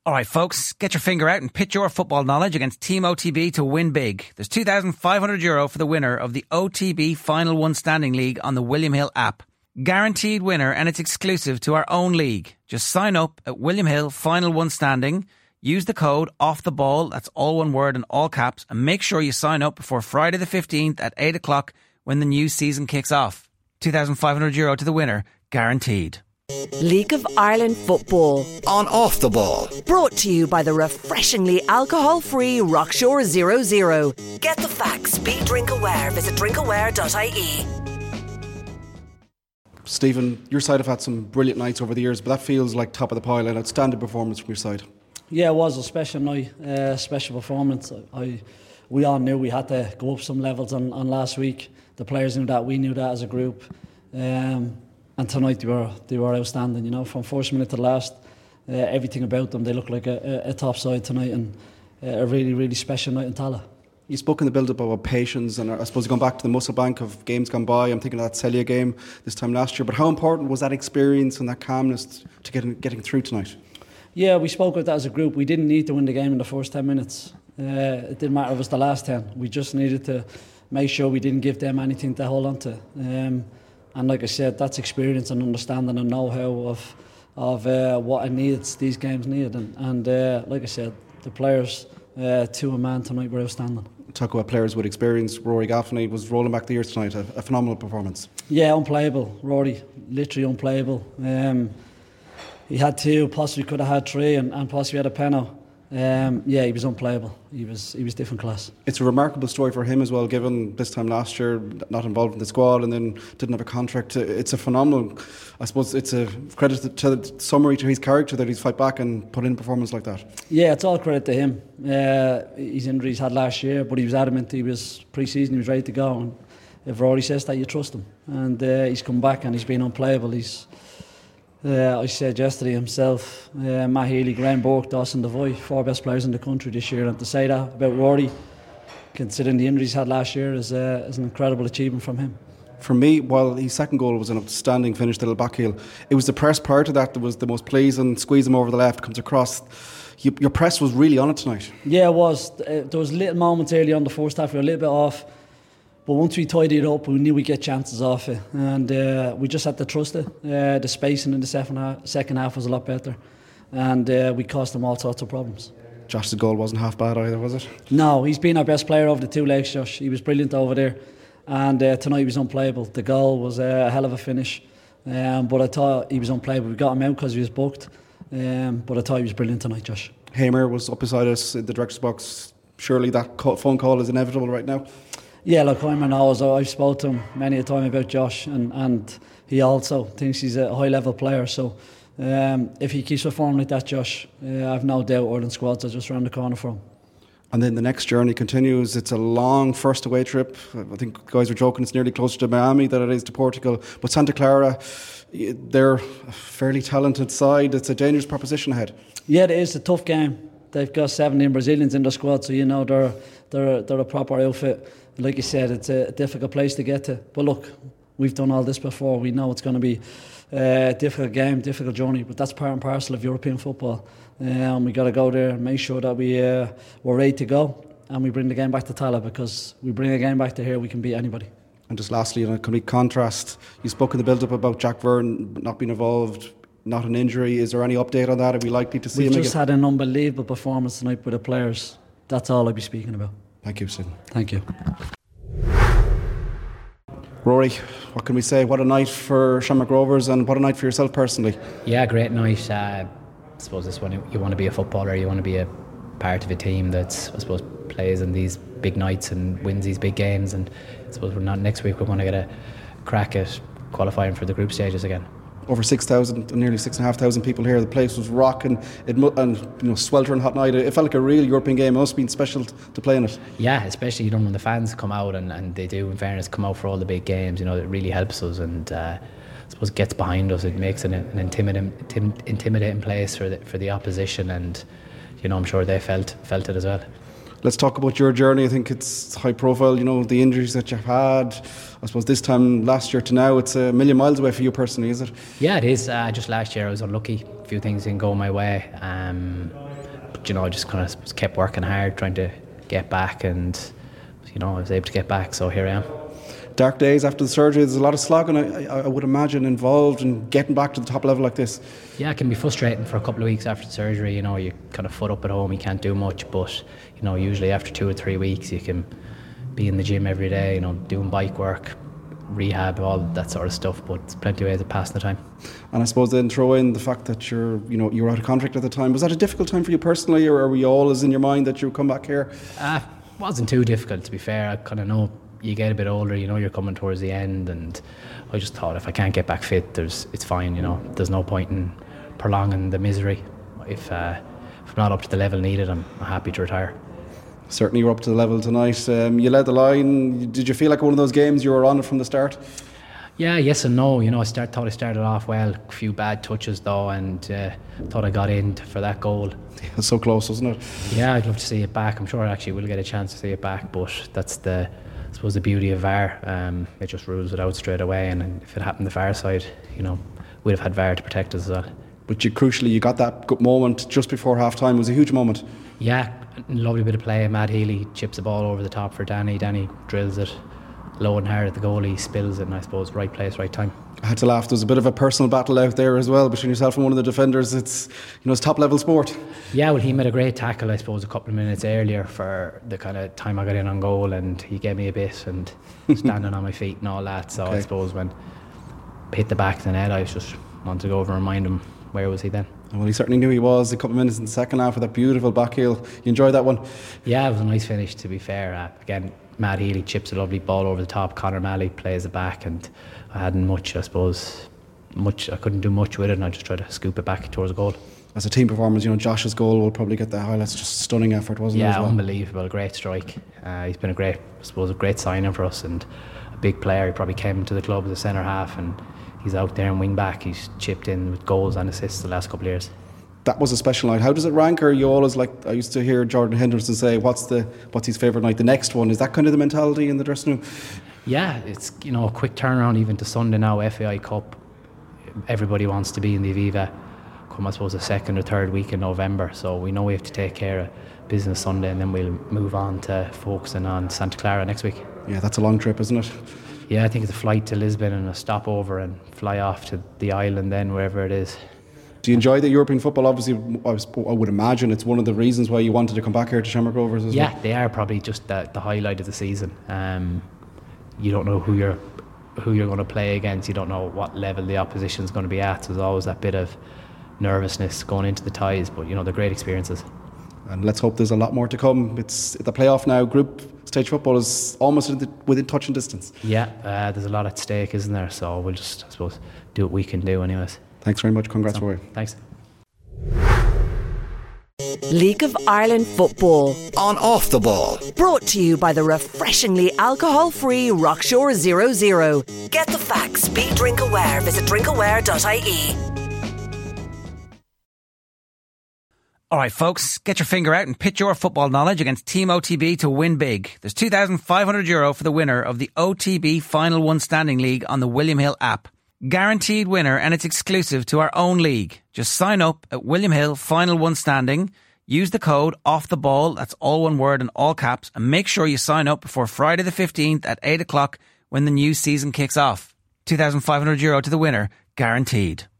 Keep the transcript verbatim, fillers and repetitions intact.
All right, folks, get your finger out and pit your football knowledge against Team O T B to win big. There's two thousand five hundred euro for the winner of the O T B Final One Standing League on the William Hill app. Guaranteed winner, and it's exclusive to our own league. Just sign up at William Hill Final One Standing. Use the code OFFTHEBALL, that's all one word in all caps, and make sure you sign up before Friday the fifteenth at eight o'clock when the new season kicks off. two thousand five hundred euro to the winner, guaranteed. League of Ireland Football on Off the Ball, brought to you by the refreshingly alcohol-free Rockshore Zero Zero. Get the facts, be drink aware. Visit drink aware dot I E. Stephen, your side have had some brilliant nights over the years, but that feels like top of the pile, an outstanding performance from your side. Yeah, it was a special night, uh, special performance. I, we all knew we had to go up some levels on, on last week. The players knew that, we knew that as a group. Um, And tonight they were they were outstanding. You know, from first minute to last, uh, everything about them, they look like a, a, a top side tonight, and uh, a really really special night in Tallaght. You spoke in the build-up about patience, and I suppose going back to the muscle bank of games gone by. I'm thinking of that Celia game this time last year. But how important was that experience and that calmness to getting getting through tonight? Yeah, we spoke about that as a group. We didn't need to win the game in the first ten minutes. Uh, it didn't matter if it was the last ten. We just needed to make sure we didn't give them anything to hold on to. Um, And like I said, that's experience and understanding and know-how of of uh, what it needs, these games need. And, and uh, like I said, the players, uh, to a man tonight, were outstanding. Talk about players with experience. Rory Gaffney was rolling back the years tonight. A, a phenomenal performance. Yeah, unplayable. Rory, literally unplayable. Um, he had two, possibly could have had three, and, and possibly had a penalty. Um, yeah, he was unplayable. He was he was different class. It's a remarkable story for him as well, given this time last year not involved in the squad and then didn't have a contract. It's a phenomenal, I suppose it's a credit to the summary to his character that he's fight back and put in a performance like that. Yeah, it's all credit to him. Uh, his injuries had last year, but he was adamant. He was pre-season, he was ready to go. And if Rory says that, you trust him. And uh, he's come back and he's been unplayable. He's Uh, I said yesterday himself, uh, Matt Healy, Graham Burke, Dawson Devoy, four best players in the country this year, and to say that about Rory, considering the injuries he had last year, is, uh, is an incredible achievement from him. For me, while his second goal was an outstanding finish to the back heel, it was the press prior to that that was the most pleasing. Squeeze him over the left, comes across. You, your press was really on it tonight. Yeah, it was. Uh, there was little moments early on the first half we were a little bit off, but once we tidied it up, we knew we'd get chances off it, and uh, we just had to trust it. Uh, the spacing in the second half, second half was a lot better, and uh, we caused them all sorts of problems. Josh's goal wasn't half bad either, was it? No, he's been our best player over the two legs, Josh. He was brilliant over there, and uh, tonight he was unplayable. The goal was uh, a hell of a finish, um, but I thought he was unplayable. We got him out because he was booked, um, but I thought he was brilliant tonight, Josh. Hamer was up beside us in the director's box. Surely that phone call is inevitable right now? Yeah, look, Heimer knows. I've spoken to him many a time about Josh, and, and he also thinks he's a high level player. So um, if he keeps performing like that, Josh, uh, I've no doubt Ireland squads are just around the corner for him. And then the next journey continues. It's a long first away trip. I think guys were joking it's nearly closer to Miami than it is to Portugal. But Santa Clara, they're a fairly talented side. It's a dangerous proposition ahead. Yeah, it is a tough game. They've got seventeen Brazilians in their squad, so you know they're they're they're a proper outfit. Like you said, it's a difficult place to get to. But look, we've done all this before. We know it's going to be a difficult game, difficult journey. But that's part and parcel of European football. And um, we got to go there and make sure that we uh, we're ready to go, and we bring the game back to Tallaght, because we bring a game back to here, we can beat anybody. And just lastly, in a complete contrast, you spoke in the build-up about Jack Byrne not being involved, not an injury. Is there any update on that? Are we likely to see We've him just again? had an unbelievable performance tonight with the players. That's all I'll be speaking about. Thank you, Stephen. Thank you. Rory, what can we say? What a night for Shamrock Rovers, and what a night for yourself personally. Yeah, great night. Uh, I suppose this one, you want to be a footballer, you want to be a part of a team that's, I suppose, plays in these big nights and wins these big games. And I suppose we're not next week, we're going to get a crack at qualifying for the group stages again. Over six thousand, nearly six and a half thousand people here. The place was rocking. It mu- and you know, sweltering hot night. It felt like a real European game. It must have been special t- to play in it. Yeah, especially you know when the fans come out, and, and they do, in fairness, come out for all the big games. You know, it really helps us, and uh, I suppose gets behind us. It makes it an intimidating, intim- intimidating place for the, for the opposition, and you know I'm sure they felt felt it as well. Let's talk about your journey. I think it's high profile, you know, the injuries that you've had. I suppose this time last year to now, it's a million miles away for you personally, is it? Yeah, it is. Uh, just last year I was unlucky. A few things didn't go my way. Um, but, you know, I just kind of kept working hard, trying to get back, and, you know, I was able to get back, so here I am. Dark days after the surgery, there's a lot of slogging, I, I, I would imagine, involved in getting back to the top level like this. Yeah, it can be frustrating for a couple of weeks after the surgery. You know, you kind of foot up at home, you can't do much, but, you know, usually after two or three weeks you can be in the gym every day, you know, doing bike work, rehab, all that sort of stuff, but there's plenty of ways of passing the time. And I suppose then throw in the fact that you're, you know, you were out of contract at the time. Was that a difficult time for you personally, or were you always in your mind that you would come back here? Uh, it wasn't too difficult, to be fair. I kind of know you get a bit older, you know, you're coming towards the end, and I just thought if I can't get back fit, there's it's fine, you know. There's no point in prolonging the misery. If, uh, if I'm not up to the level needed, I'm happy to retire. Certainly you're up to the level tonight. Um, you led the line. Did you feel like one of those games you were on it from the start? Yeah, yes and no. You know, I start, thought I started off well. A few bad touches though, and uh, thought I got in for that goal. It was so close, wasn't it? Yeah, I'd love to see it back. I'm sure I actually will get a chance to see it back, but that's the, I suppose, the beauty of V A R. Um, it just rules it out straight away, and if it happened the V A R side, you know, we'd have had V A R to protect us as well. But you crucially, you got that good moment just before half time. It was a huge moment. Yeah, lovely bit of play. Matt Healy chips the ball over the top for Danny. Danny drills it low and hard at the goalie, spills it, and I suppose right place, right time. I had to laugh. There was a bit of a personal battle out there as well between yourself and one of the defenders. It's, you know, it's top level sport. Yeah, well, he made a great tackle, I suppose, a couple of minutes earlier for the kind of time I got in on goal, and he gave me a bit and standing on my feet and all that. So okay. I suppose when I hit the back of the net, I was just wanted to go over and remind him, where was he then? Well, he certainly knew he was. A couple of minutes in the second half with that beautiful back heel. You enjoyed that one? Yeah, it was a nice finish, to be fair. Uh, again, Matt Healy chips a lovely ball over the top. Conor Malley plays it back, and I hadn't much, I suppose, much. I couldn't do much with it, and I just tried to scoop it back towards the goal. As a team performance, you know, Josh's goal will probably get the highlights. Just a stunning effort, wasn't yeah, it? Yeah, well? Unbelievable. Great strike. Uh, he's been a great, I suppose, a great signing for us, and a big player. He probably came to the club as a centre half, and he's out there and wing back. He's chipped in with goals and assists the last couple of years. That was a special night. How does it rank? Or you always, like, I used to hear Jordan Henderson say, what's the what's his favourite night? The next one. Is that kind of the mentality in the dressing room? Yeah, it's, you know, a quick turnaround even to Sunday now, F A I Cup. Everybody wants to be in the Aviva come, I suppose, the second or third week in November. So we know we have to take care of business Sunday, and then we'll move on to focusing on Santa Clara next week. Yeah, that's a long trip, isn't it? Yeah, I think it's a flight to Lisbon and a stopover and fly off to the island then, wherever it is. Do you enjoy the European football? Obviously, I, was, I would imagine it's one of the reasons why you wanted to come back here to Shamrock Rovers as yeah, well. They are probably just the, the highlight of the season. Um, you don't know who you're who you're going to play against. You don't know what level the opposition's going to be at. So there's always that bit of nervousness going into the ties, but you know, they're great experiences. And let's hope there's a lot more to come. It's the playoff now. Group stage football is almost in the, within touch and distance. Yeah, uh, there's a lot at stake, isn't there? So we'll just, I suppose, do what we can do anyways. Thanks very much. Congrats, Rory. Thanks. League of Ireland Football on Off the Ball, brought to you by the refreshingly alcohol-free Rockshore Zero Zero. Get the facts, be drink aware. Visit drink aware dot I E. All right, folks, get your finger out and pitch your football knowledge against Team O T B to win big. There's two thousand five hundred euro for the winner of the O T B Final One Standing League on the William Hill app. Guaranteed winner, and it's exclusive to our own league. Just sign up at William Hill Final One Standing. Use the code Off the Ball, that's all one word in all caps, and make sure you sign up before Friday the fifteenth at eight o'clock when the new season kicks off. two thousand five hundred euro to the winner, guaranteed.